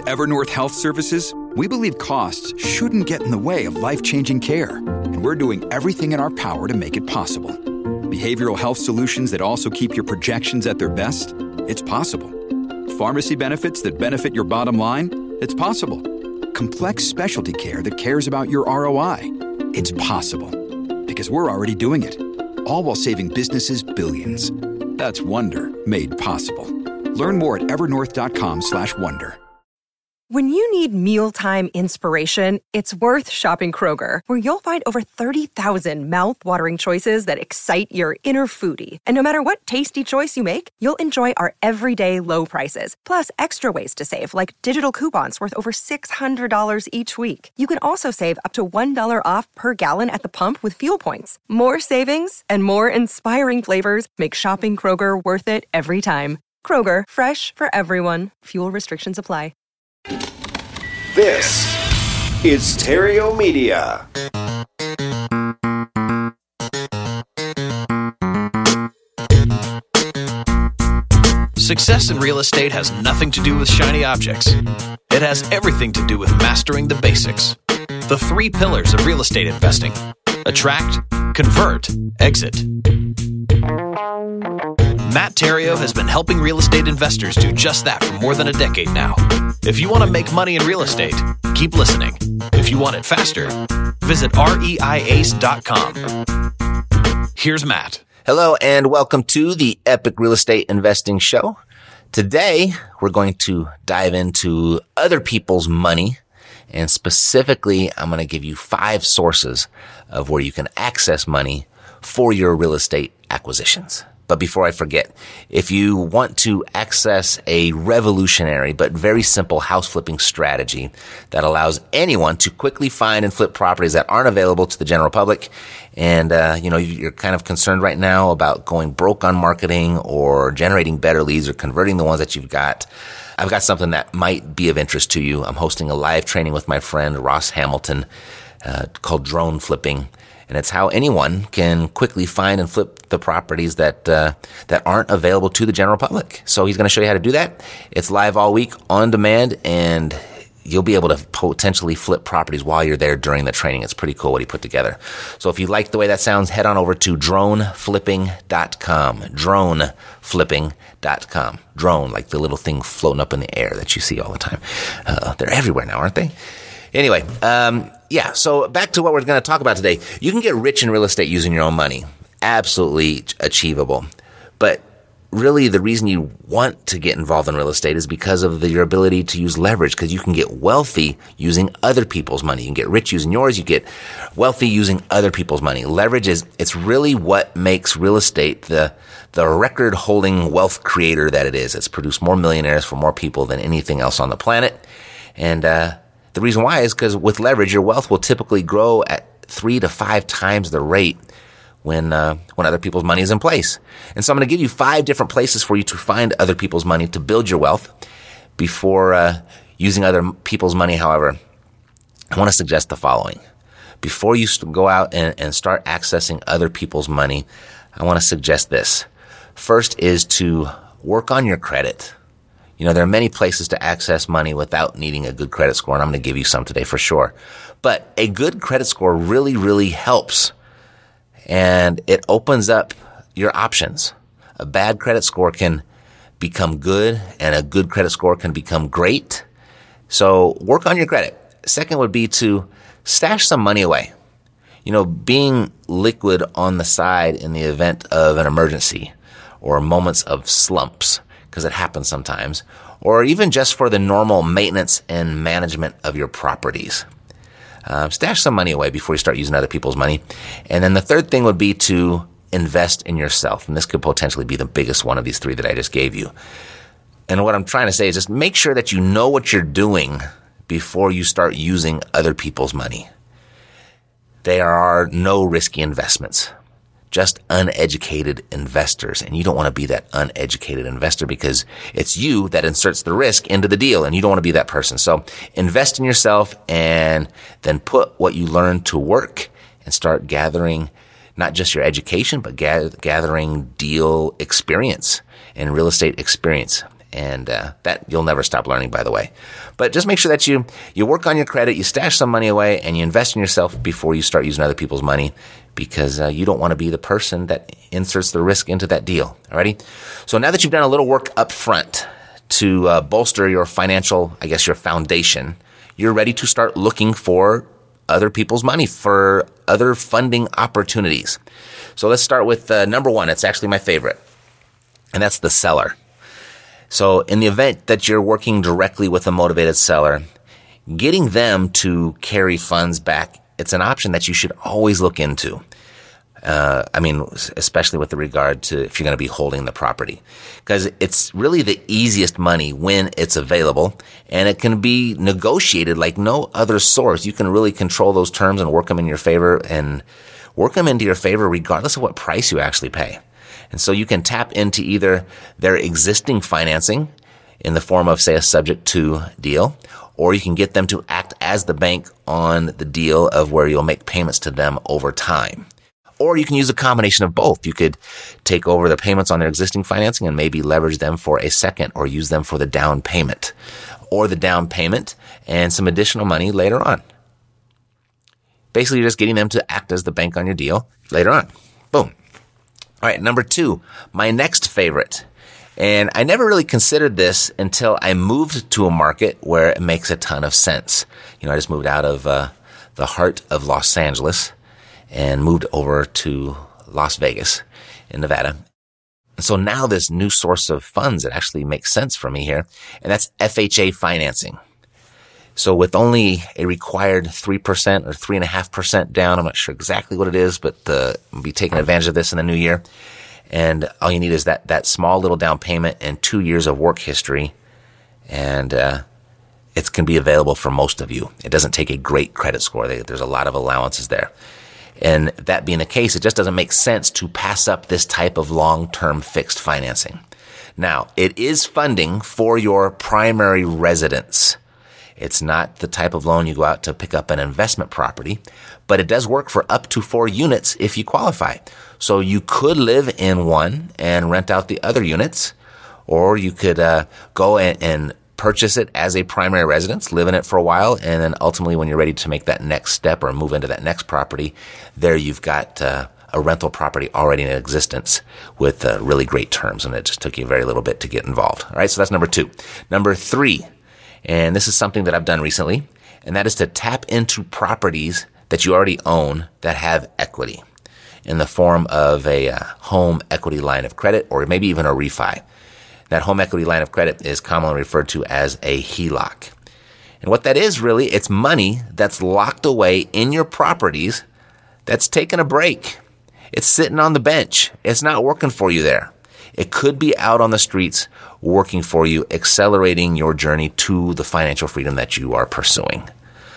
At Evernorth Health Services, we believe costs shouldn't get in the way of life-changing care, and we're doing everything in our power to make it possible. Behavioral health solutions that also keep your projections at their best? It's possible. Pharmacy benefits that benefit your bottom line? It's possible. Complex specialty care that cares about your ROI? It's possible. Because we're already doing it. All while saving businesses billions. That's Wonder made possible. Learn more at evernorth.com/wonder. When you need mealtime inspiration, it's worth shopping Kroger, where you'll find over 30,000 mouth-watering choices that excite your inner foodie. And no matter what tasty choice you make, you'll enjoy our everyday low prices, plus extra ways to save, like digital coupons worth over $600 each week. You can also save up to $1 off per gallon at the pump with fuel points. More savings and more inspiring flavors make shopping Kroger worth it every time. Kroger, fresh for everyone. Fuel restrictions apply. This is Stereo Media. Success in real estate has nothing to do with shiny objects. It has everything to do with mastering the basics. The 3 pillars of real estate investing: attract, convert, exit. Matt Theriault has been helping real estate investors do just that for more than a decade now. If you want to make money in real estate, keep listening. If you want it faster, visit reiace.com. Here's Matt. Hello and welcome to the Epic Real Estate Investing Show. Today, we're going to dive into other people's money, and specifically, I'm going to give you 5 sources of where you can access money for your real estate acquisitions. But before I forget, if you want to access a revolutionary but very simple house flipping strategy that allows anyone to quickly find and flip properties that aren't available to the general public, and you're kind of concerned right now about going broke on marketing or generating better leads or converting the ones that you've got, I've got something that might be of interest to you. I'm hosting a live training with my friend Ross Hamilton called Drone Flipping. And it's how anyone can quickly find and flip the properties that aren't available to the general public. So he's going to show you how to do that. It's live all week on demand, and you'll be able to potentially flip properties while you're there during the training. It's pretty cool what he put together. So if you like the way that sounds, head on over to droneflipping.com. Droneflipping.com. Drone, like the little thing floating up in the air that you see all the time. They're everywhere now, aren't they? Anyway, so back to what we're going to talk about today. You can get rich in real estate using your own money. Absolutely achievable. But really the reason you want to get involved in real estate is because of your ability to use leverage, because you can get wealthy using other people's money. You can get rich using yours. You get wealthy using other people's money. Leverage it's really what makes real estate the record-holding wealth creator that it is. It's produced more millionaires for more people than anything else on the planet. And the reason why is because with leverage, your wealth will typically grow at 3 to 5 times the rate when other people's money is in place. And so I'm going to give you 5 different places for you to find other people's money to build your wealth. Before using other people's money, however, I want to suggest the following. Before you go out and start accessing other people's money, I want to suggest this. First is to work on your credit. You know, there are many places to access money without needing a good credit score, and I'm going to give you some today for sure. But a good credit score really, really helps, and it opens up your options. A bad credit score can become good, and a good credit score can become great. So work on your credit. Second would be to stash some money away. You know, being liquid on the side in the event of an emergency or moments of slumps, because it happens sometimes, or even just for the normal maintenance and management of your properties. Stash some money away before you start using other people's money. And then the third thing would be to invest in yourself. And this could potentially be the biggest one of these 3 that I just gave you. And what I'm trying to say is just make sure that you know what you're doing before you start using other people's money. There are no risky investments. Just uneducated investors. And you don't want to be that uneducated investor because it's you that inserts the risk into the deal, and you don't want to be that person. So invest in yourself and then put what you learn to work and start gathering not just your education, but gathering deal experience and real estate experience. And that you'll never stop learning, by the way. But just make sure that you work on your credit, you stash some money away, and you invest in yourself before you start using other people's money, because you don't want to be the person that inserts the risk into that deal. Alrighty? So now that you've done a little work up front to bolster your financial, your foundation, you're ready to start looking for other people's money, for other funding opportunities. So let's start with number one. It's actually my favorite, and that's the seller. So in the event that you're working directly with a motivated seller, getting them to carry funds back, it's an option that you should always look into. Especially with regard to if you're going to be holding the property, because it's really the easiest money when it's available, and it can be negotiated like no other source. You can really control those terms and work them in your favor, and work them into your favor regardless of what price you actually pay. And so you can tap into either their existing financing in the form of, say, a subject to deal, or you can get them to act as the bank on the deal of where you'll make payments to them over time. Or you can use a combination of both. You could take over the payments on their existing financing and maybe leverage them for a second, or use them for the down payment, or the down payment and some additional money later on. Basically, you're just getting them to act as the bank on your deal later on. Boom. All right, number two, my next favorite. And I never really considered this until I moved to a market where it makes a ton of sense. I just moved out of the heart of Los Angeles and moved over to Las Vegas in Nevada. And so now this new source of funds that actually makes sense for me here, and that's FHA financing. So with only a required 3% or 3.5% down, I'm not sure exactly what it is, but I'll be taking advantage of this in the new year. And all you need is that small little down payment and 2 years of work history. And it can be available for most of you. It doesn't take a great credit score. There's a lot of allowances there. And that being the case, it just doesn't make sense to pass up this type of long-term fixed financing. Now, it is funding for your primary residence. It's not the type of loan you go out to pick up an investment property, but it does work for up to 4 units if you qualify. So you could live in one and rent out the other units, or you could go and purchase it as a primary residence, live in it for a while, and then ultimately when you're ready to make that next step or move into that next property, there you've got a rental property already in existence with really great terms, and it just took you a very little bit to get involved. All right, so that's number 2. Number 3, and this is something that I've done recently, and that is to tap into properties that you already own that have equity in the form of a home equity line of credit, or maybe even a refi. That home equity line of credit is commonly referred to as a HELOC. And what that is really, it's money that's locked away in your properties that's taken a break. It's sitting on the bench. It's not working for you there. It could be out on the streets working for you, accelerating your journey to the financial freedom that you are pursuing.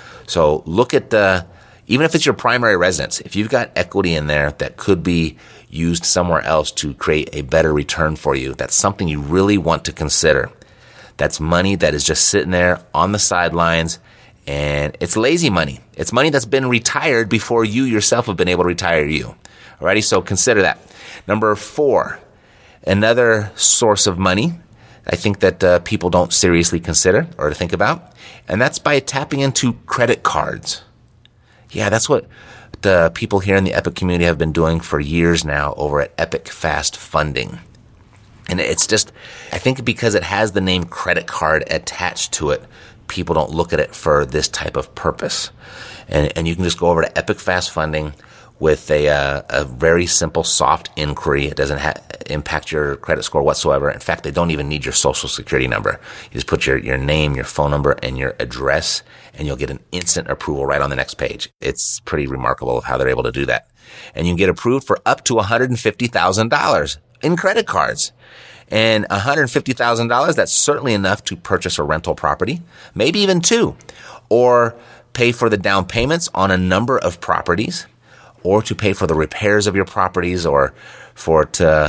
So look at even if it's your primary residence, if you've got equity in there that could be used somewhere else to create a better return for you, that's something you really want to consider. That's money that is just sitting there on the sidelines, and it's lazy money. It's money that's been retired before you yourself have been able to retire you. Alrighty, so consider that. Number 4, another source of money I think that people don't seriously consider or think about, and that's by tapping into credit cards. Yeah, that's what the people here in the Epic community have been doing for years now over at Epic Fast Funding. And it's just, I think because it has the name credit card attached to it, people don't look at it for this type of purpose. And you can just go over to Epic Fast Funding with a very simple, soft inquiry. It doesn't impact your credit score whatsoever. In fact, they don't even need your social security number. You just put your name, your phone number, and your address, and you'll get an instant approval right on the next page. It's pretty remarkable how they're able to do that. And you can get approved for up to $150,000 in credit cards. And $150,000, that's certainly enough to purchase a rental property, maybe even 2, or pay for the down payments on a number of properties, or to pay for the repairs of your properties, or for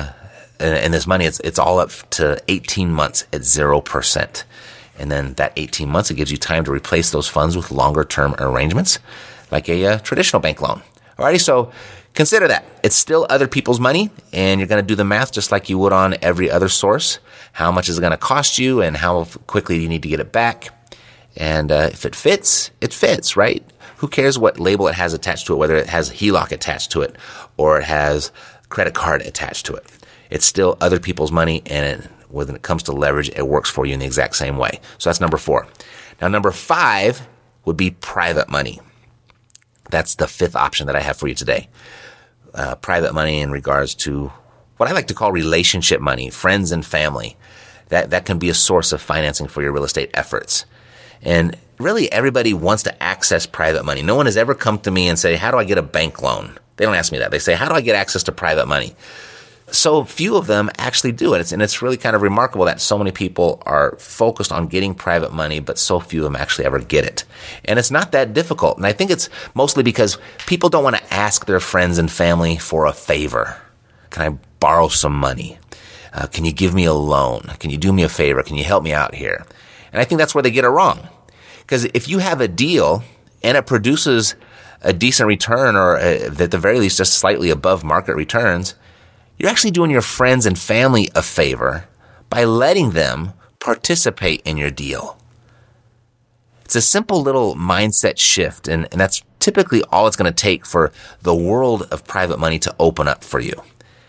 and this money, it's all up to 18 months at 0%. And then that 18 months, it gives you time to replace those funds with longer term arrangements, like a traditional bank loan. Alrighty, so consider that. It's still other people's money, and you're going to do the math just like you would on every other source. How much is it going to cost you, and how quickly do you need to get it back? And if it fits, right? Who cares what label it has attached to it, whether it has HELOC attached to it or it has credit card attached to it. It's still other people's money, and when it comes to leverage, it works for you in the exact same way. So that's number 4. Now, number 5 would be private money. That's the 5th option that I have for you today. Private money in regards to what I like to call relationship money, friends and family. That can be a source of financing for your real estate efforts. And really, everybody wants to access private money. No one has ever come to me and say, how do I get a bank loan? They don't ask me that. They say, how do I get access to private money? So few of them actually do it. And it's really kind of remarkable that so many people are focused on getting private money, but so few of them actually ever get it. And it's not that difficult. And I think it's mostly because people don't want to ask their friends and family for a favor. Can I borrow some money? Can you give me a loan? Can you do me a favor? Can you help me out here? And I think that's where they get it wrong. Because if you have a deal and it produces a decent return, or at the very least just slightly above market returns, you're actually doing your friends and family a favor by letting them participate in your deal. It's a simple little mindset shift, and that's typically all it's going to take for the world of private money to open up for you.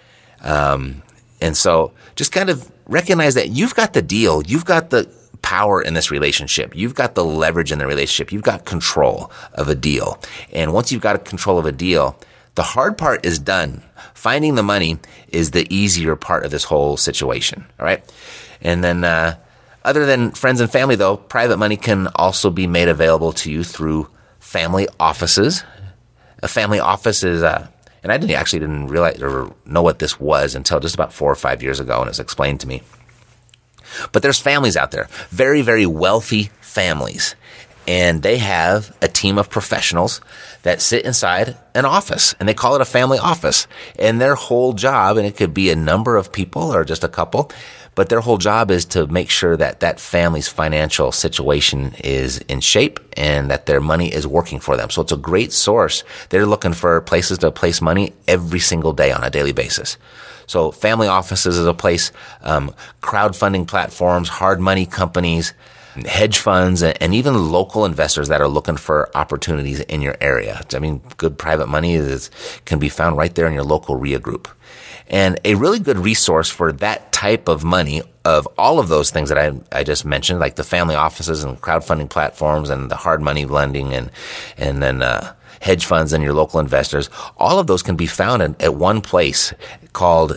And so just kind of recognize that you've got the deal, you've got the power in this relationship, you've got the leverage in the relationship, you've got control of a deal. And once you've got control of a deal, the hard part is done. Finding the money is the easier part of this whole situation. All right. And then, other than friends and family, though, private money can also be made available to you through family offices. A family office is, and I didn't realize or know what this was until just about 4 or 5 years ago, and it was explained to me. But there's families out there, very, very wealthy families. And they have a team of professionals that sit inside an office, and they call it a family office. And their whole job, and it could be a number of people or just a couple, but their whole job is to make sure that that family's financial situation is in shape and that their money is working for them. So it's a great source. They're looking for places to place money every single day on a daily basis. So family offices is a place, crowdfunding platforms, hard money companies, hedge funds, and even local investors that are looking for opportunities in your area. I mean, good private money can be found right there in your local RIA group. And a really good resource for that type of money, of all of those things that I just mentioned, like the family offices and crowdfunding platforms and the hard money lending and then hedge funds and your local investors, all of those can be found at one place called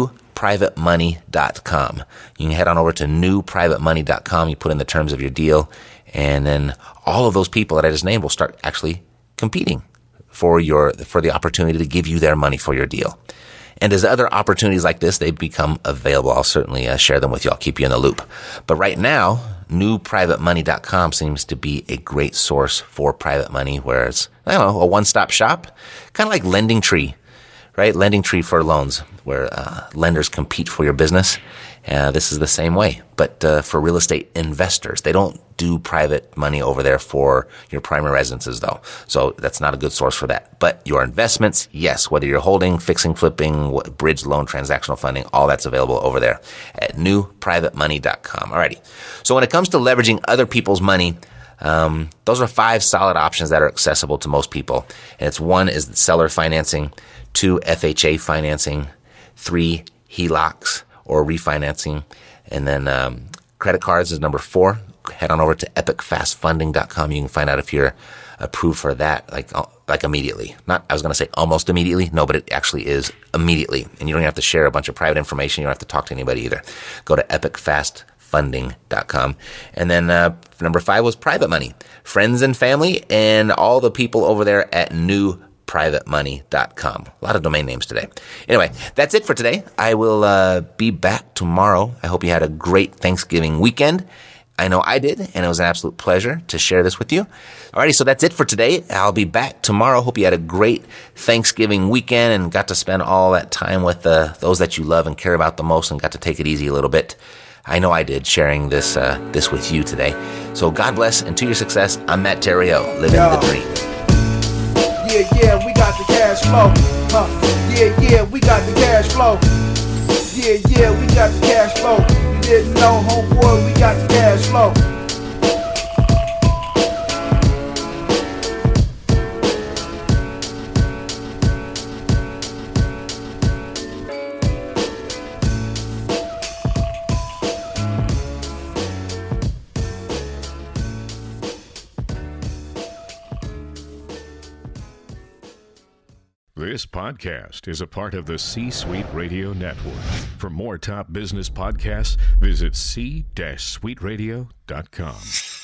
newprivatemoney.com. You can head on over to newprivatemoney.com. You put in the terms of your deal, and then all of those people that I just named will start actually competing for the opportunity to give you their money for your deal. And as other opportunities like this, they become available, I'll certainly share them with you. I'll keep you in the loop. But right now, newprivatemoney.com seems to be a great source for private money, where it's, a one-stop shop, kind of like LendingTree, right? LendingTree for loans, where lenders compete for your business. This is the same way, but for real estate investors. They don't do private money over there for your primary residences, though. So that's not a good source for that. But your investments, yes, whether you're holding, fixing, flipping, bridge loan, transactional funding, all that's available over there at newprivatemoney.com. Alrighty. So when it comes to leveraging other people's money, those are 5 solid options that are accessible to most people. And it's 1 is seller financing, 2 FHA financing, 3 HELOCs or refinancing, and then credit cards is number 4. Head on over to epicfastfunding.com. You can find out if you're approved for that, like immediately. I was going to say almost immediately. No, but it actually is immediately. And you don't have to share a bunch of private information. You don't have to talk to anybody either. Go to epicfastfunding.com. And then number 5 was private money. Friends and family and all the people over there at newprivatemoney.com. A lot of domain names today. Anyway, that's it for today. I will be back tomorrow. I hope you had a great Thanksgiving weekend. I know I did, and it was an absolute pleasure to share this with you. Alrighty, so that's it for today. I'll be back tomorrow. Hope you had a great Thanksgiving weekend and got to spend all that time with those that you love and care about the most, and got to take it easy a little bit. I know I did, sharing this with you today. So God bless, and to your success, I'm Matt Theriault, living the dream. Yeah, we got got the cash flow. Yeah, we got the cash flow. Yeah, we got the cash flow. You didn't know, homeboy, we got the cash flow. This podcast is a part of the C-Suite Radio Network. For more top business podcasts, visit c-suiteradio.com.